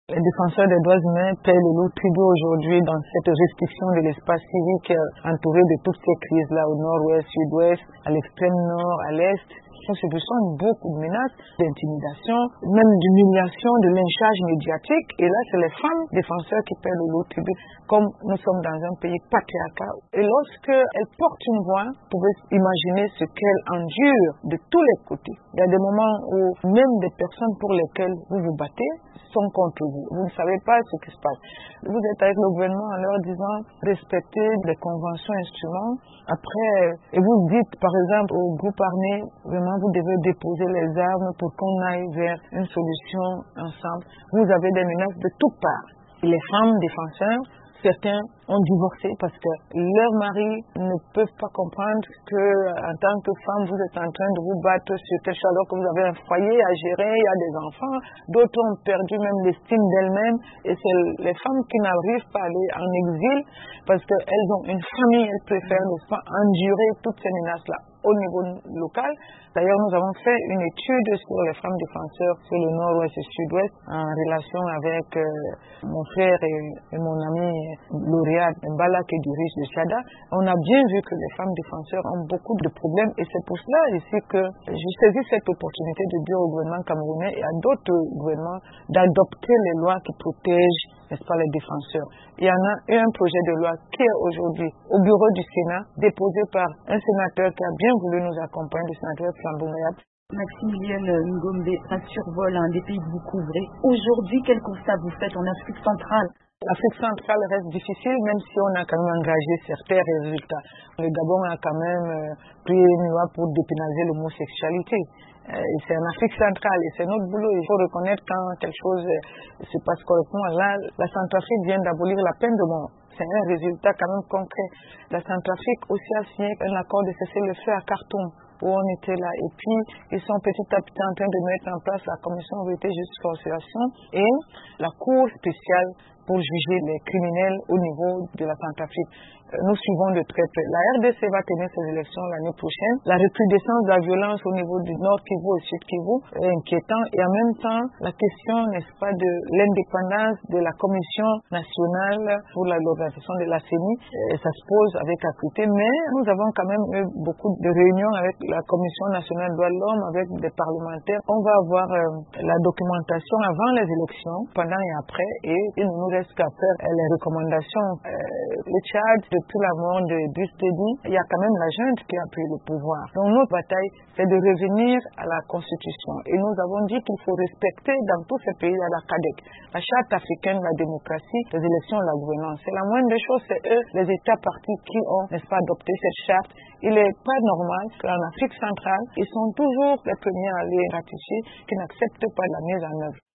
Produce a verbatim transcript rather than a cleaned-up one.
Les défenseurs des droits humains paient le lourd tribut aujourd'hui dans cette restriction de l'espace civique entouré de toutes ces crises-là au nord-ouest, sud-ouest, à l'extrême nord, à l'est. On subissons beaucoup de menaces, d'intimidation, même d'humiliation, de lynchage médiatique. Et là, c'est les femmes défenseurs qui paient le lourd tribut, comme nous sommes dans un pays patriarcal. Et lorsqu'elles portent une voix, vous pouvez imaginer ce qu'elles endurent de tous les côtés. Il y a des moments où même des personnes pour lesquelles vous vous battez sont contre vous. Vous ne savez pas ce qui se passe. Vous êtes avec le gouvernement en leur disant respectez les conventions, instruments. Après, et vous dites par exemple au groupe armé, vraiment vous devez déposer les armes pour qu'on aille vers une solution ensemble. Vous avez des menaces de toutes parts. Et les femmes défenseurs, certains ont divorcé parce que leurs maris ne peuvent pas comprendre que, en tant que femme, vous êtes en train de vous battre sur tel alors que vous avez un foyer à gérer, il y a des enfants. D'autres ont perdu même l'estime d'elles-mêmes. Et c'est les femmes qui n'arrivent pas à aller en exil parce qu'elles ont une famille, elles préfèrent ne pas endurer toutes ces menaces-là au niveau local. D'ailleurs, nous avons fait une étude sur les femmes défenseurs sur le nord-ouest et sud-ouest en relation avec euh, mon frère et, et mon ami Lauréat Mbala qui dirige le Chada. On a bien vu que les femmes défenseurs ont beaucoup de problèmes et c'est pour cela ici que j'ai saisi cette opportunité de dire au gouvernement camerounais et à d'autres gouvernements d'adopter les lois qui protègent, n'est-ce pas, les défenseurs. Il y en a un projet de loi qui est aujourd'hui au bureau du Sénat, déposé par un sénateur qui a bien voulu nous accompagner, le sénateur Flambongayat. Maximilienne Ngombe, un survol à un des pays que vous couvrez. Aujourd'hui, quel constat vous faites en Afrique centrale? L'Afrique centrale reste difficile, même si on a quand même engagé certains résultats. Le Gabon a quand même euh, pris une loi pour dépénaliser l'homosexualité. Euh, c'est en Afrique centrale et c'est notre boulot. Il faut reconnaître quand quelque chose euh, se passe correctement. Là, la Centrafrique vient d'abolir la peine de mort. C'est un résultat quand même concret. La Centrafrique aussi a signé un accord de cessez-le-feu à Khartoum, où on était là. Et puis, ils sont petit à petit en train de mettre en place la commission de vérité, justice, réconciliation et la cour spéciale pour juger les criminels au niveau de la Centrafrique. Nous suivons de très près. La R D C va tenir ses élections l'année prochaine. La recrudescence de la violence au niveau du Nord Kivu et Sud Kivu est inquiétant. Et en même temps, la question, n'est-ce pas, de l'indépendance de la Commission nationale pour l'organisation de la C E N I, ça se pose avec acuité. Mais nous avons quand même eu beaucoup de réunions avec la Commission nationale des droits de l'homme, avec des parlementaires. On va avoir euh, la documentation avant les élections, pendant et après. Et il ne nous reste qu'à faire euh, les recommandations. Euh, le Tchad, depuis la mort de Brice Deby, il y a quand même la junte qui a pris le pouvoir. Donc notre bataille, c'est de revenir à la Constitution. Et nous avons dit qu'il faut respecter dans tous ces pays la C A D E C, la Charte africaine de la démocratie, les élections et la gouvernance. C'est la moindre des choses, c'est eux, les États partis, qui ont, n'est-ce pas, adopté cette charte. Il n'est pas normal qu'en Afrique centrale, ils sont toujours les premiers à les ratifier, qui n'acceptent pas la mise en œuvre.